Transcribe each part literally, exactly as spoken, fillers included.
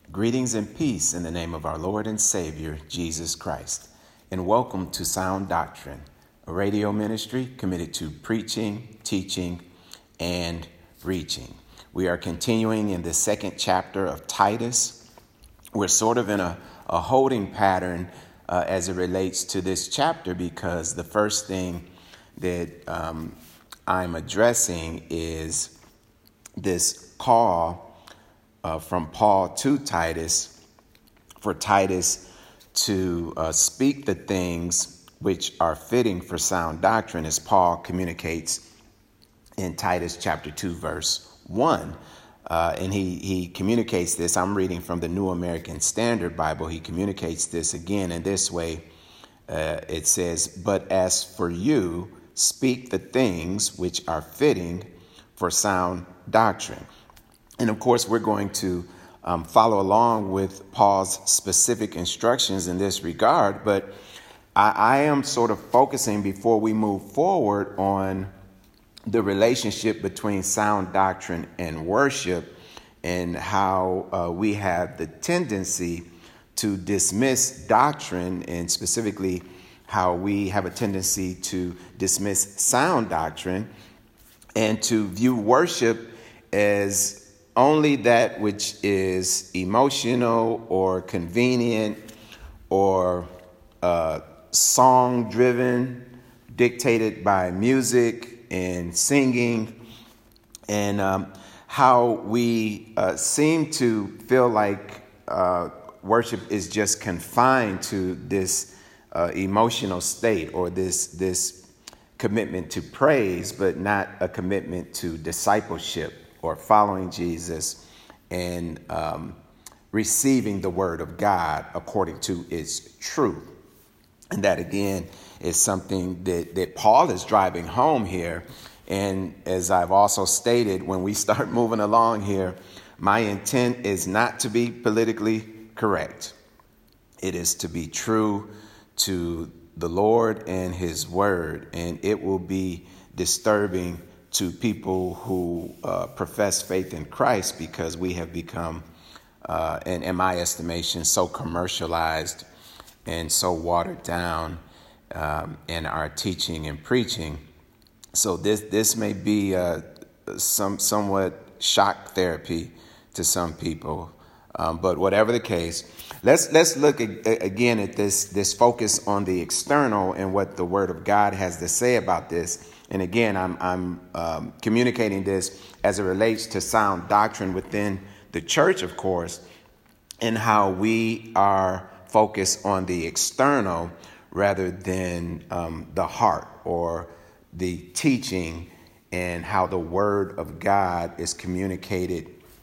Greetings and peace in the name of our Lord and Savior, Jesus Christ. And welcome to Sound Doctrine, a radio ministry committed to preaching, teaching, and reaching. We are continuing in the second chapter of Titus. We're sort of in a, a holding pattern uh, as it relates to this chapter because the first thing that um, I'm addressing is this call Uh, from Paul to Titus, for Titus to uh, speak the things which are fitting for sound doctrine, as Paul communicates in Titus chapter two, verse one. Uh, and he, he communicates this. I'm reading from the New American Standard Bible. He communicates this again in this way. Uh, it says, "But as for you, speak the things which are fitting for sound doctrine." And of course, we're going to um, follow along with Paul's specific instructions in this regard. But I, I am sort of focusing before we move forward on the relationship between sound doctrine and worship and how uh, we have the tendency to dismiss doctrine, and specifically how we have a tendency to dismiss sound doctrine and to view worship as only that which is emotional or convenient or uh, song-driven, dictated by music and singing, and um, how we uh, seem to feel like uh, worship is just confined to this uh, emotional state or this this commitment to praise, but not a commitment to discipleship or following Jesus and um, receiving the word of God according to its truth. And that, again, is something that, that Paul is driving home here. And as I've also stated, when we start moving along here, my intent is not to be politically correct. It is to be true to the Lord and his word. And it will be disturbing to people who uh, profess faith in Christ, because we have become, uh, in, in my estimation, so commercialized and so watered down um, in our teaching and preaching. So this this may be uh, some somewhat shock therapy to some people, um, but whatever the case, let's let's look a- again at this this focus on the external and what the Word of God has to say about this. And again, I'm, I'm um, communicating this as it relates to sound doctrine within the church, of course, and how we are focused on the external rather than um, the heart or the teaching, and how the word of God is communicated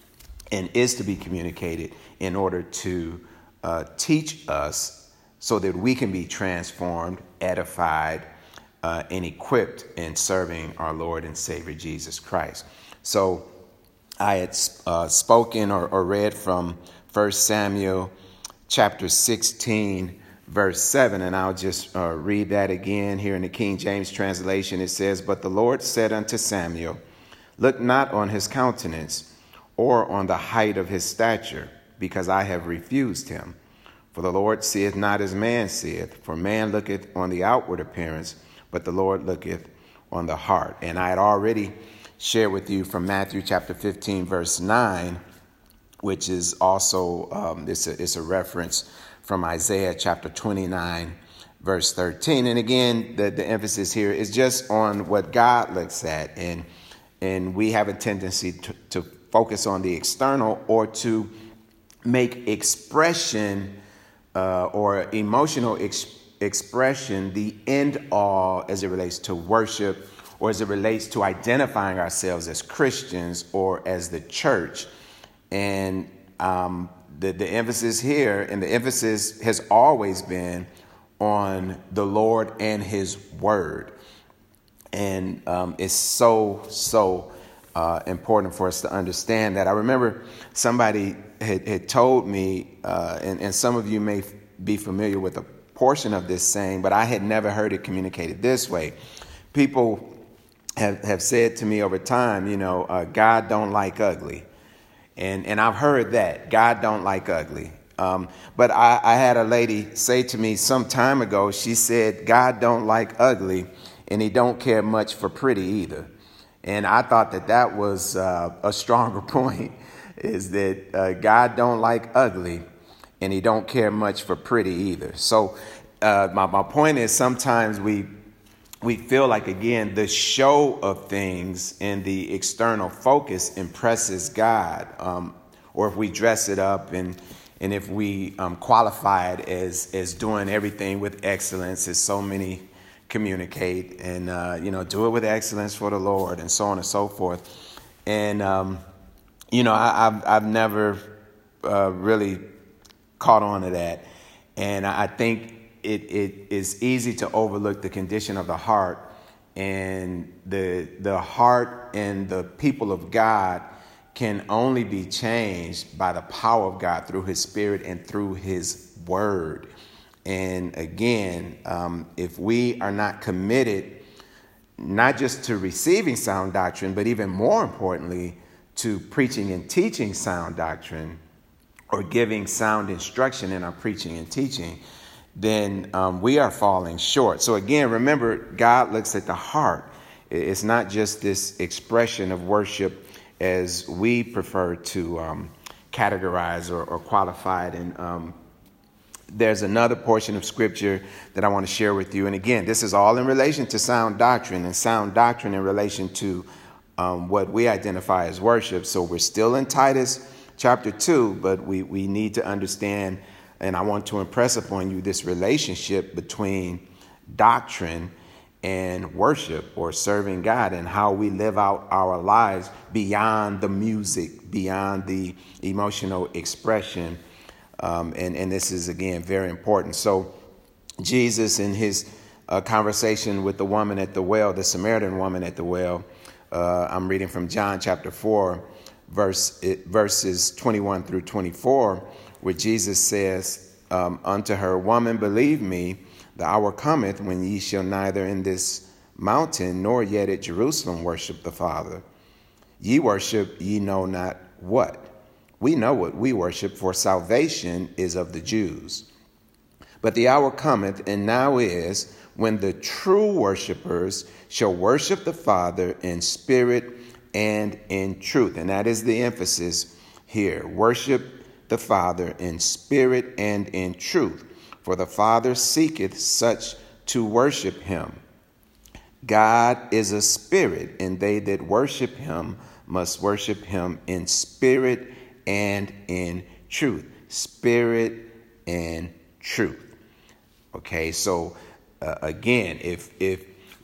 and is to be communicated in order to uh, teach us so that we can be transformed, edified, Uh, and equipped in serving our Lord and Savior Jesus Christ. So I had uh, spoken or, or read from First Samuel chapter sixteen, verse seven, and I'll just uh, read that again here in the King James translation. It says, "But the Lord said unto Samuel, Look not on his countenance or on the height of his stature, because I have refused him. For the Lord seeth not as man seeth, for man looketh on the outward appearance, but the Lord looketh on the heart." And I had already shared with you from Matthew chapter fifteen, verse nine, which is also, um, it's, a, it's a reference from Isaiah chapter twenty-nine, verse thirteen. And again, the, the emphasis here is just on what God looks at. And, and we have a tendency to, to focus on the external, or to make expression uh, or emotional expression expression the end all as it relates to worship, or as it relates to identifying ourselves as Christians or as the church. And um, the, the emphasis here, and the emphasis has always been on the Lord and his word. And um, it's so, so uh, important for us to understand that. I remember somebody had, had told me, uh, and, and some of you may be familiar with a portion of this saying, but I had never heard it communicated this way. People have, have said to me over time, you know, uh, God don't like ugly. And and I've heard that God don't like ugly. Um, but I, I had a lady say to me some time ago, she said, God don't like ugly, and he don't care much for pretty either. And I thought that that was uh, a stronger point, is that uh, God don't like ugly, and he don't care much for pretty either. So uh, my, my point is, sometimes we we feel like, again, the show of things and the external focus impresses God. Um, or if we dress it up and and if we um, qualify it as as doing everything with excellence, as so many communicate, and uh, you know, do it with excellence for the Lord, and so on and so forth. And um, you know, I, I've I've never uh, really caught on to that, and I think it it is easy to overlook the condition of the heart, and the the heart and the people of God can only be changed by the power of God through his Spirit and through his word. And again, um, if we are not committed, not just to receiving sound doctrine, but even more importantly, to preaching and teaching sound doctrine, or giving sound instruction in our preaching and teaching, then um, we are falling short. So again, remember, God looks at the heart. It's not just this expression of worship as we prefer to um, categorize or, or qualify it. And um, there's another portion of scripture that I want to share with you. And again, this is all in relation to sound doctrine, and sound doctrine in relation to um, what we identify as worship. So we're still in Titus chapter two, but we, we need to understand, and I want to impress upon you, this relationship between doctrine and worship, or serving God, and how we live out our lives beyond the music, beyond the emotional expression. Um, and, and this is, again, very important. So Jesus, in his uh, conversation with the woman at the well, the Samaritan woman at the well, uh, I'm reading from John chapter four, verse it, verses twenty-one through twenty-four, where Jesus says um, unto her, Woman, believe me, the hour cometh when ye shall neither in this mountain nor yet at Jerusalem worship the Father. Ye worship ye know not what. We know what we worship, for salvation is of the Jews. But the hour cometh, and now is, when the true worshipers shall worship the Father in spirit and in truth. And that is the emphasis here. Worship the Father in spirit and in truth. For the Father seeketh such to worship him. God is a spirit, and they that worship him must worship him in spirit and in truth. Spirit and truth. Okay, so uh, again, if if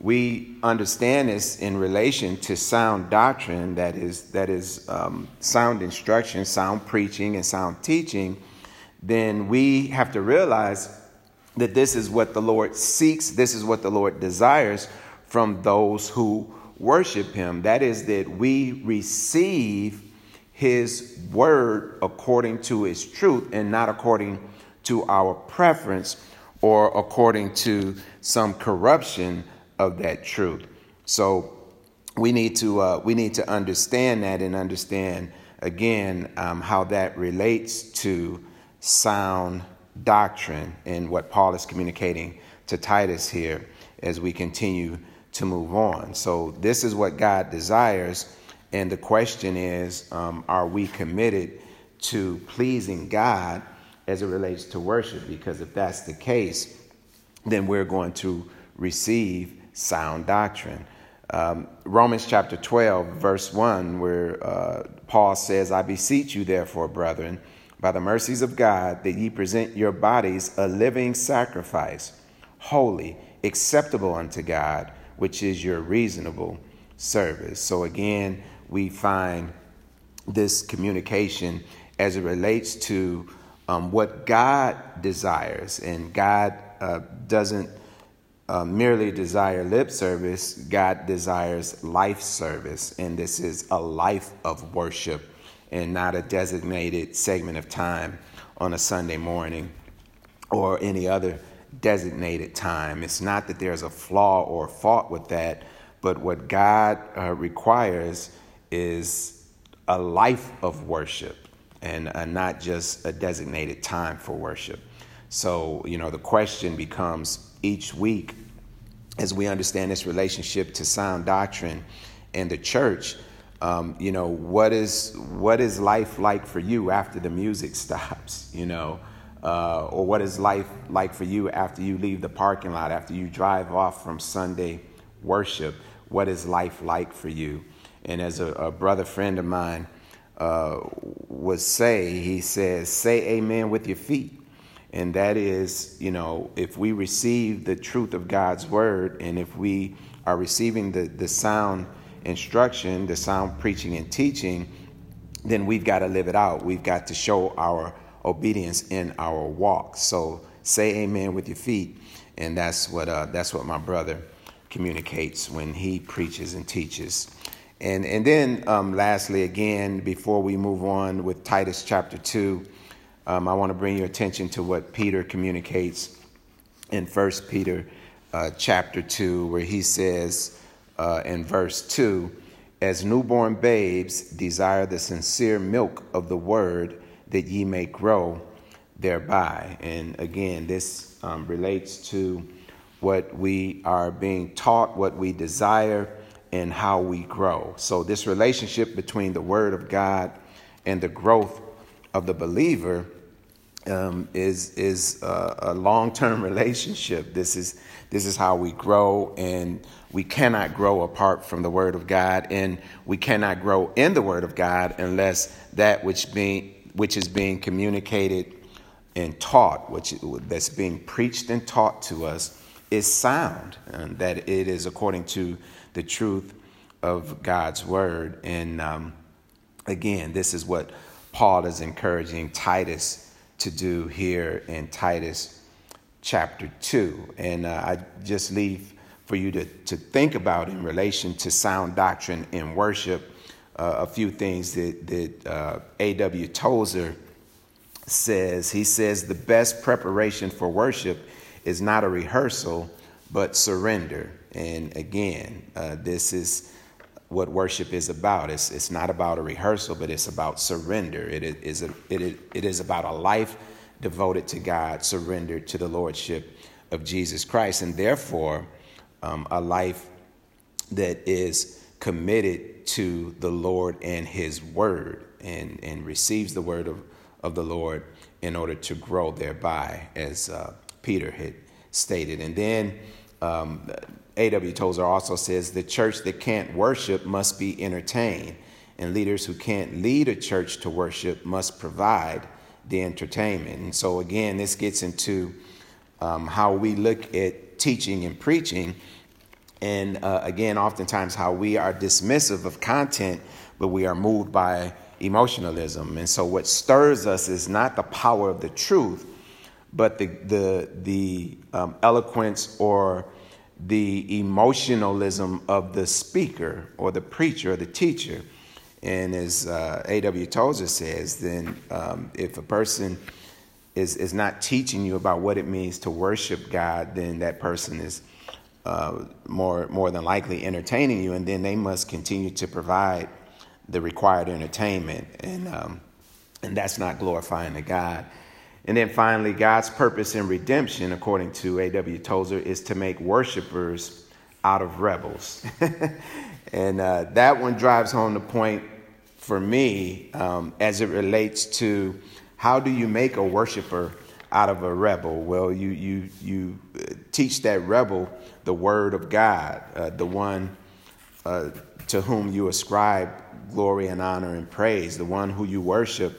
we understand this in relation to sound doctrine, that is that is um, sound instruction, sound preaching, and sound teaching, then we have to realize that this is what the Lord seeks. This is what the Lord desires from those who worship him. That is, that we receive his word according to his truth, and not according to our preference or according to some corruption of that truth. So we need to uh, we need to understand that, and understand again um, how that relates to sound doctrine, and what Paul is communicating to Titus here as we continue to move on. So this is what God desires. And the question is, um, are we committed to pleasing God as it relates to worship? Because if that's the case, then we're going to receive sound doctrine. Um, Romans chapter twelve, verse one, where uh, Paul says, I beseech you, therefore, brethren, by the mercies of God, that ye present your bodies a living sacrifice, holy, acceptable unto God, which is your reasonable service. So again, we find this communication as it relates to um, what God desires. And God uh, doesn't uh, merely desire lip service. God desires life service. And this is a life of worship, and not a designated segment of time on a Sunday morning or any other designated time. It's not that there's a flaw or fault with that, but what God uh, requires is a life of worship and uh, not just a designated time for worship. So, you know, the question becomes each week, as we understand this relationship to sound doctrine and the church, um, you know, what is what is life like for you after the music stops, you know, uh, or what is life like for you after you leave the parking lot, after you drive off from Sunday worship? What is life like for you? And as a, a brother friend of mine uh, would say, he says, say amen with your feet. And that is, you know, if we receive the truth of God's word, and if we are receiving the, the sound instruction, the sound preaching and teaching, then we've got to live it out. We've got to show our obedience in our walk. So say amen with your feet. And that's what uh, that's what my brother communicates when he preaches and teaches. And, and then um, lastly, again, before we move on with Titus chapter two, Um, I want to bring your attention to what Peter communicates in First Peter uh, chapter two, where he says uh, in verse two, as newborn babes desire the sincere milk of the word, that ye may grow thereby. And again, this um, relates to what we are being taught, what we desire, and how we grow. So this relationship between the word of God and the growth of the believer um, is is a, a long-term relationship. This is this is how we grow, and we cannot grow apart from the Word of God, and we cannot grow in the Word of God unless that which being which is being communicated and taught, which that's being preached and taught to us, is sound, and that it is according to the truth of God's Word. And um, again, this is what Paul is encouraging Titus to do here in Titus chapter two. And uh, I just leave for you to, to think about in relation to sound doctrine in worship, uh, a few things that, that uh, A W Tozer says. He says the best preparation for worship is not a rehearsal, but surrender. And again, uh, this is what worship is about. It's it's not about a rehearsal, but it's about surrender. It is a, it is, it is about a life devoted to God, surrendered to the lordship of Jesus Christ, and therefore um, a life that is committed to the Lord and His word, and and receives the word of, of the Lord in order to grow thereby, as uh, Peter had stated. And then um, A W Tozer also says the church that can't worship must be entertained, and leaders who can't lead a church to worship must provide the entertainment. And so again, this gets into um, how we look at teaching and preaching, and uh, again, oftentimes how we are dismissive of content, but we are moved by emotionalism. And so what stirs us is not the power of the truth, but the the the um, eloquence or the emotionalism of the speaker or the preacher or the teacher. And as uh, A W Tozer says, then um, if a person is, is not teaching you about what it means to worship God, then that person is uh, more more than likely entertaining you, and then they must continue to provide the required entertainment, and um, and that's not glorifying to God. And then finally, God's purpose in redemption, according to A W Tozer, is to make worshipers out of rebels. And uh, that one drives home the point for me um, as it relates to how do you make a worshiper out of a rebel? Well, you you you teach that rebel the word of God, uh, the one uh, to whom you ascribe glory and honor and praise, the one who you worship.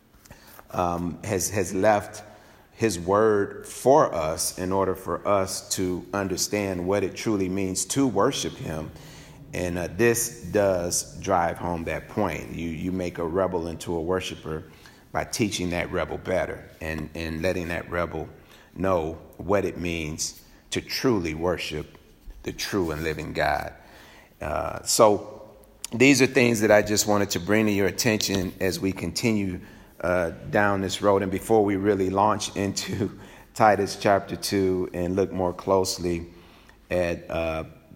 Um, has has left his word for us in order for us to understand what it truly means to worship him. And uh, this does drive home that point. You you make a rebel into a worshiper by teaching that rebel better, and, and letting that rebel know what it means to truly worship the true and living God. Uh, so these are things that I just wanted to bring to your attention as we continue Uh, down this road, and before we really launch into Titus chapter two and look more closely at uh,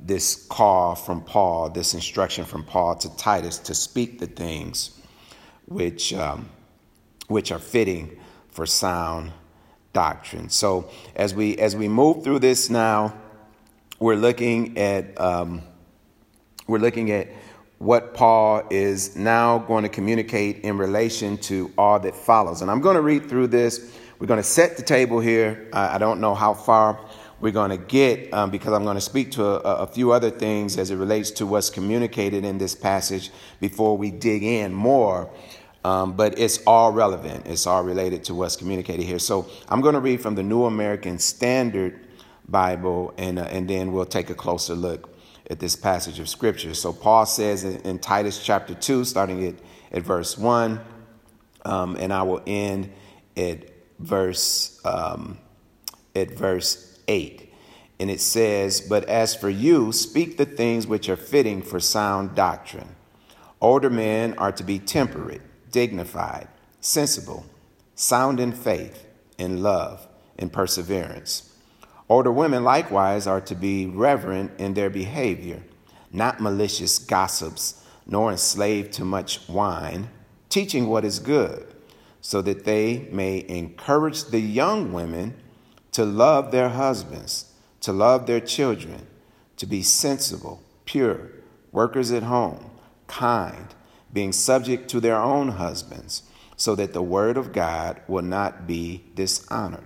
this call from Paul, this instruction from Paul to Titus to speak the things which um, which are fitting for sound doctrine. So as we as we move through this now, we're looking at um, we're looking at what Paul is now going to communicate in relation to all that follows. And I'm going to read through this. We're going to set the table here. I, I don't know how far we're going to get um, because I'm going to speak to a, a few other things as it relates to what's communicated in this passage before we dig in more. Um, but it's all relevant. It's all related to what's communicated here. So I'm going to read from the New American Standard Bible, and uh, and then we'll take a closer look at this passage of Scripture. So Paul says in, in Titus chapter two, starting at, at verse one, um, and I will end at verse um, at verse eight. And it says, "But as for you, speak the things which are fitting for sound doctrine. Older men are to be temperate, dignified, sensible, sound in faith, in love, in perseverance. Older women likewise are to be reverent in their behavior, not malicious gossips, nor enslaved to much wine, teaching what is good, so that they may encourage the young women to love their husbands, to love their children, to be sensible, pure, workers at home, kind, being subject to their own husbands, so that the word of God will not be dishonored.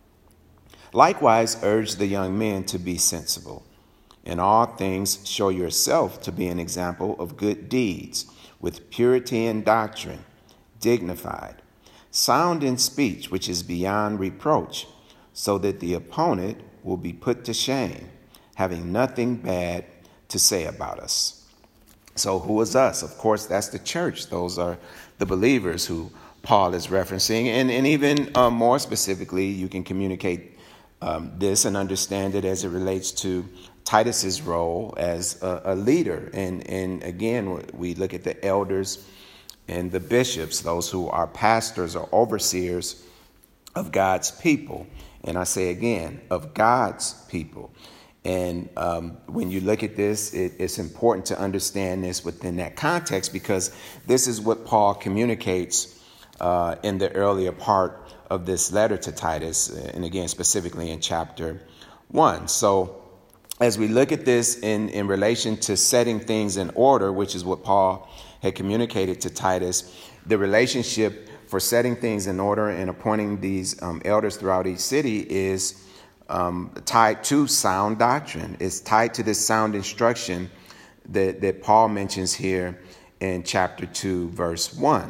Likewise, urge the young men to be sensible. In all things, show yourself to be an example of good deeds, with purity in doctrine, dignified, sound in speech, which is beyond reproach, so that the opponent will be put to shame, having nothing bad to say about us." So who is us? Of course, that's the church. Those are the believers who Paul is referencing. And, and even uh, more specifically, you can communicate um, this and understand it as it relates to Titus's role as a, a leader. And, and again, we look at the elders and the bishops, those who are pastors or overseers of God's people. And I say again, of God's people. And um, when you look at this, it, it's important to understand this within that context, because this is what Paul communicates uh, in the earlier part of this letter to Titus, and again, specifically in chapter one. So as we look at this in, in relation to setting things in order, which is what Paul had communicated to Titus, the relationship for setting things in order and appointing these um, elders throughout each city is Um, tied to sound doctrine. It's tied to this sound instruction that, that Paul mentions here in chapter two, verse one.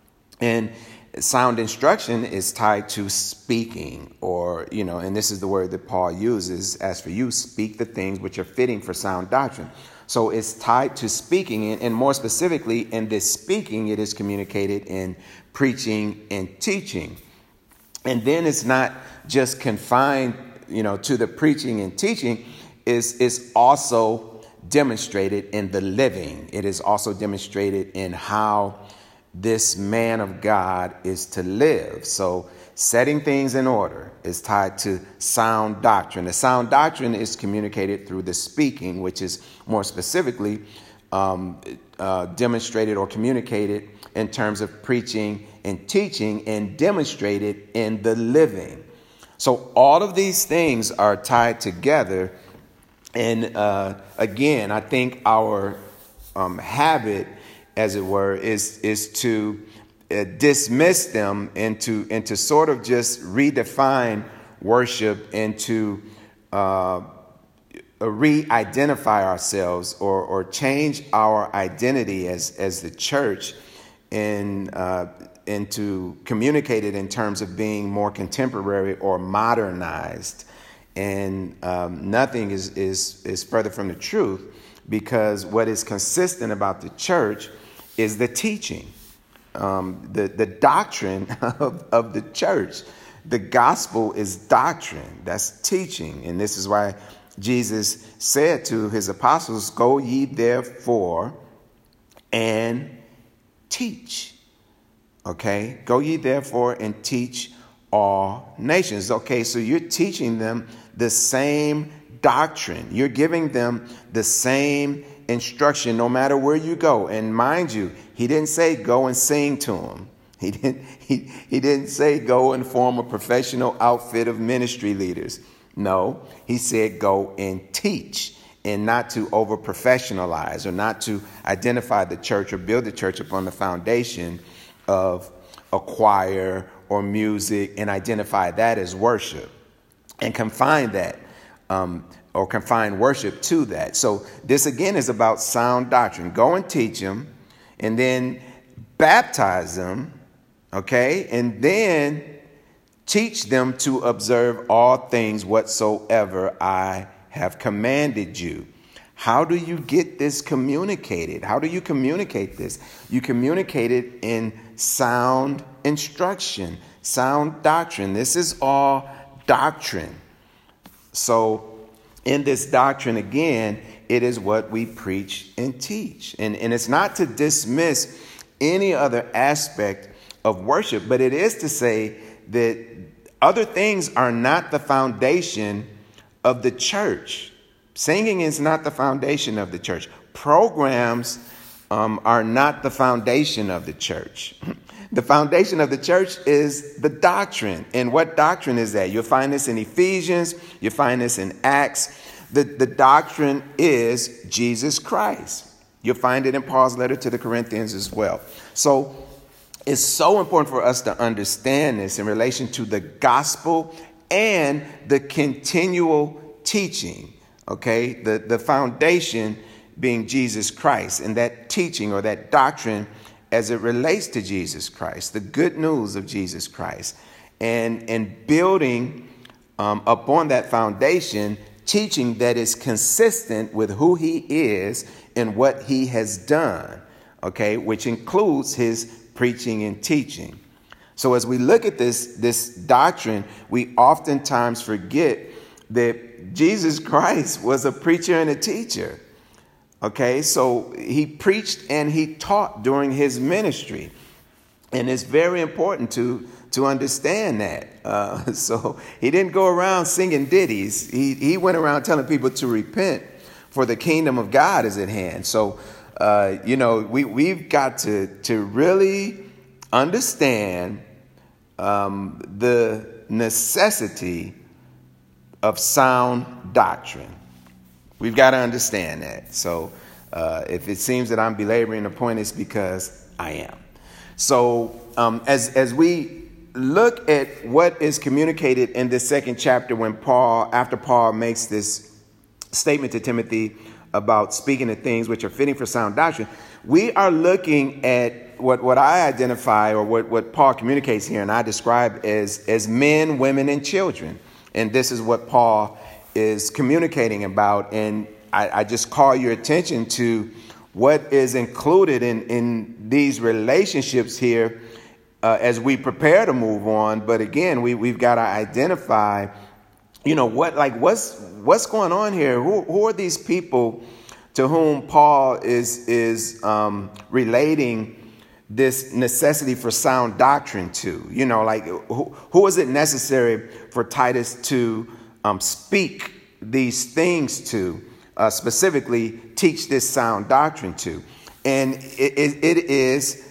And sound instruction is tied to speaking, or, you know, and this is the word that Paul uses, as for you, speak the things which are fitting for sound doctrine. So it's tied to speaking, and, and more specifically, in this speaking, it is communicated in preaching and teaching. And then it's not just confined, you know, to the preaching and teaching. Is is also demonstrated in the living. It is also demonstrated in how this man of God is to live. So setting things in order is tied to sound doctrine. The sound doctrine is communicated through the speaking, which is more specifically um, uh, demonstrated or communicated in terms of preaching and teaching, and demonstrated in the living. So all of these things are tied together. And uh, again, I think our um, habit, as it were, is is to uh, dismiss them and to, and to sort of just redefine worship and to uh, re-identify ourselves, or, or change our identity as, as the church, and uh, and to communicate it in terms of being more contemporary or modernized. And um, nothing is, is, is further from the truth, because what is consistent about the church is the teaching, um, the, the doctrine of, of the church. The gospel is doctrine. That's teaching. And this is why Jesus said to his apostles, "Go ye therefore and teach." Okay, go ye therefore and teach all nations. Okay, so you're teaching them the same doctrine. You're giving them the same instruction no matter where you go. And mind you, he didn't say go and sing to them. He didn't, he, he didn't say go and form a professional outfit of ministry leaders. No, he said go and teach, and not to over professionalize or not to identify the church or build the church upon the foundation of a choir or music and identify that as worship and confine that um, or confine worship to that. So this again is about sound doctrine. Go and teach them, and then baptize them. Okay. And then teach them to observe all things whatsoever I have commanded you. How do you get this communicated? How do you communicate this? You communicate it in sound instruction, sound doctrine. This is all doctrine. So in this doctrine, again, it is what we preach and teach. And, and it's not to dismiss any other aspect of worship, but it is to say that other things are not the foundation of the church. Singing is not the foundation of the church. Programs um, are not the foundation of the church. The foundation of the church is the doctrine. And what doctrine is that? You'll find this in Ephesians. You'll find this in Acts. The, the doctrine is Jesus Christ. You'll find it in Paul's letter to the Corinthians as well. So it's so important for us to understand this in relation to the gospel and the continual teaching. Okay, the, the foundation being Jesus Christ, and that teaching or that doctrine as it relates to Jesus Christ, the good news of Jesus Christ, and, and building um, upon that foundation, teaching that is consistent with who he is and what he has done, okay, which includes his preaching and teaching. So as we look at this, this doctrine, we oftentimes forget that Jesus Christ was a preacher and a teacher. Okay, so he preached and he taught during his ministry. And it's very important to, to understand that. Uh, so he didn't go around singing ditties. He, he went around telling people to repent, for the kingdom of God is at hand. So, uh, you know, we, we've got to, to really understand um, the necessity of sound doctrine. We've got to understand that. So uh, if it seems that I'm belaboring the point, it's because I am. So um, as as we look at what is communicated in this second chapter, when Paul, after Paul makes this statement to Timothy about speaking of things which are fitting for sound doctrine, we are looking at what, what I identify or what, what Paul communicates here and I describe as, as men, women, and children. And this is what Paul is communicating about. And I, I just call your attention to what is included in, in these relationships here uh, as we prepare to move on. But again, we, we've got to identify, you know, what like what's what's going on here? Who, who are these people to whom Paul is is um, relating this necessity for sound doctrine to? You know, like who, who is it necessary for Titus to um, speak these things to, uh, specifically teach this sound doctrine to? And it, it, it is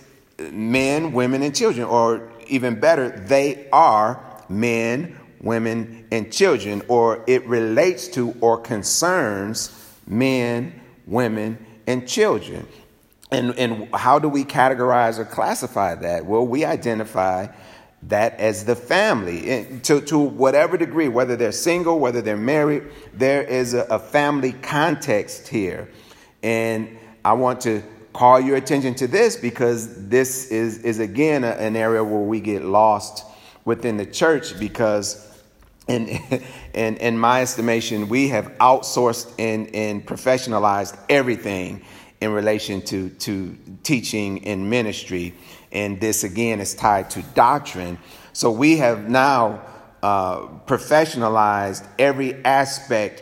men, women, and children, or even better, they are men, women, and children, or it relates to or concerns men, women, and children. And, and how do we categorize or classify that? Well, we identify that as the family, and to, to whatever degree, whether they're single, whether they're married, there is a, a family context here. And I want to call your attention to this because this is, is again, a, an area where we get lost within the church because in, in, in my estimation, we have outsourced and, and professionalized everything in relation to, to teaching and ministry. And this, again, is tied to doctrine. So we have now uh, professionalized every aspect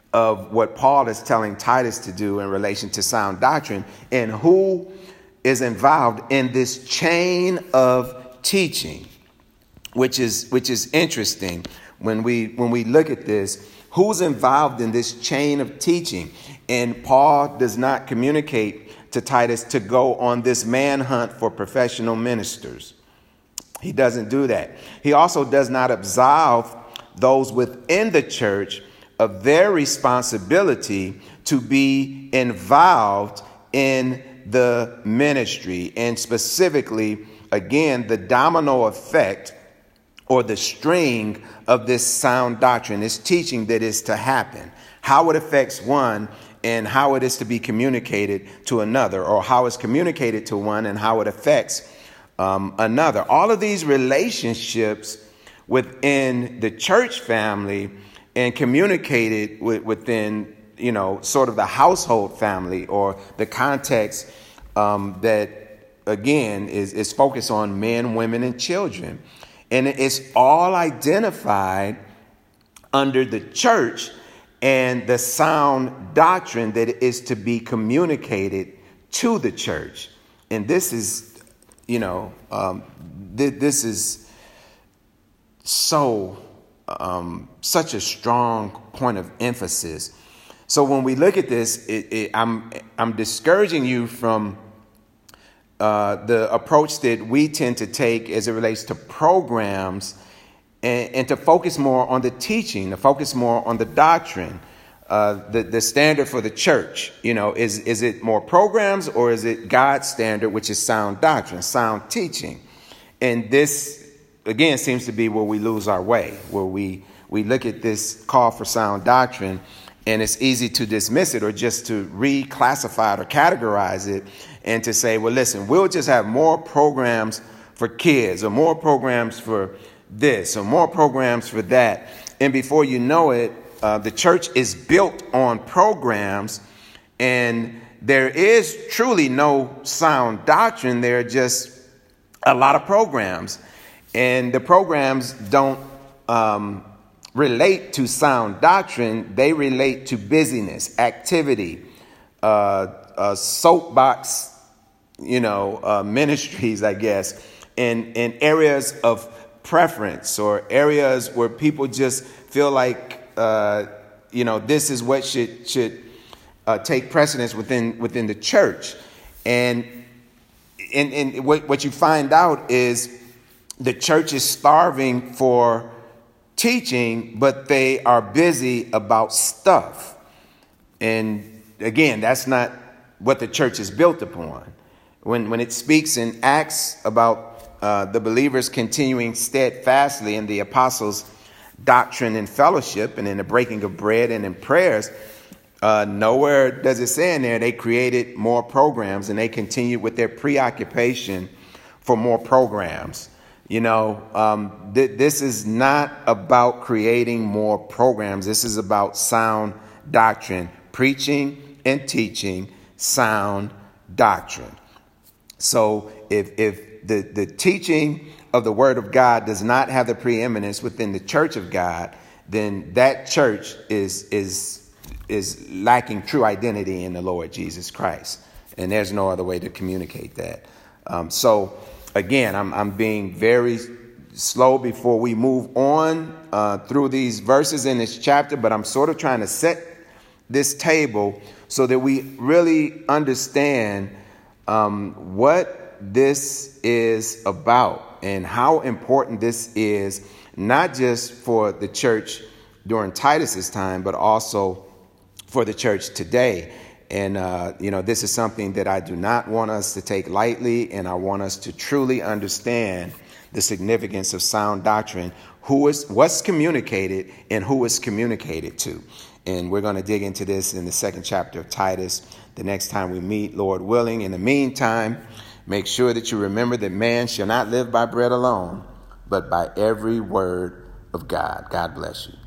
of what Paul is telling Titus to do in relation to sound doctrine, and who is involved in this chain of teaching, which is which is interesting. when we when we look at this, who's involved in this chain of teaching? And Paul does not communicate to Titus to go on this manhunt for professional ministers. He doesn't do that. He also does not absolve those within the church of their responsibility to be involved in the ministry, and specifically, again, the domino effect or the string of this sound doctrine, this teaching that is to happen, how it affects one and how it is to be communicated to another, or how it's communicated to one and how it affects um, another. All of these relationships within the church family and communicated with, within, you know, sort of the household family, or the context um, that, again, is, is focused on men, women, and children. And it's all identified under the church and the sound doctrine that is to be communicated to the church. And this is, you know, um, th- this is so um, such a strong point of emphasis. So when we look at this, it, it, I'm I'm discouraging you from uh, the approach that we tend to take as it relates to programs, and, and to focus more on the teaching, to focus more on the doctrine, uh, the the standard for the church. You know, is is it more programs, or is it God's standard, which is sound doctrine, sound teaching? And this, again, seems to be where we lose our way, where we we look at this call for sound doctrine, and it's easy to dismiss it, or just to reclassify it or categorize it, and to say, well, listen, we'll just have more programs for kids, or more programs for this, or more programs for that. And before you know it, uh, the church is built on programs, and there is truly no sound doctrine. There are just a lot of programs, and the programs don't um, relate to sound doctrine. They relate to busyness, activity, uh, uh, soapbox, you know, uh, ministries, I guess, in, in areas of preference, or areas where people just feel like, uh, you know, this is what should should uh, take precedence within within the church. And, and, and what, what you find out is the church is starving for teaching, but they are busy about stuff. And again, that's not what the church is built upon. When when it speaks in Acts about uh, the believers continuing steadfastly in the apostles' doctrine and fellowship, and in the breaking of bread and in prayers, uh, nowhere does it say in there they created more programs, and they continued with their preoccupation for more programs. You know, um, th- this is not about creating more programs. This is about sound doctrine, preaching and teaching sound doctrine. So if if the, the teaching of the word of God does not have the preeminence within the church of God, then that church is is is lacking true identity in the Lord Jesus Christ. And there's no other way to communicate that. Um, so Again, I'm, I'm being very slow before we move on uh, through these verses in this chapter, but I'm sort of trying to set this table so that we really understand um, what this is about, and how important this is, not just for the church during Titus's time, but also for the church today. And, uh, you know, this is something that I do not want us to take lightly, and I want us to truly understand the significance of sound doctrine, who is, what's communicated, and who is communicated to. And we're going to dig into this in the second chapter of Titus the next time we meet, Lord willing. In the meantime, make sure that you remember that man shall not live by bread alone, but by every word of God. God bless you.